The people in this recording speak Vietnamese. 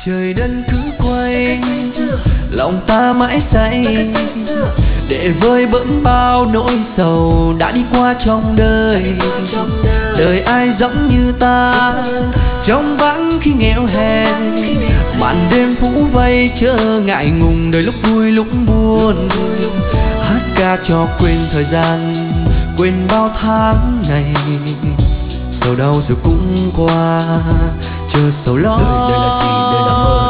Trời đất cứ quay, lòng ta mãi say để vơi bớn bao nỗi sầu đã đi qua trong đời. Đời ai giống như ta trong vắng khi nghèo hèn, màn đêm phủ vây chớ ngại ngùng đời lúc vui lúc buồn. Hát ca cho quên thời gian, quên bao tháng ngày, sầu đau rồi cũng qua, chờ sầu lo. Đời là gì, đời là mơ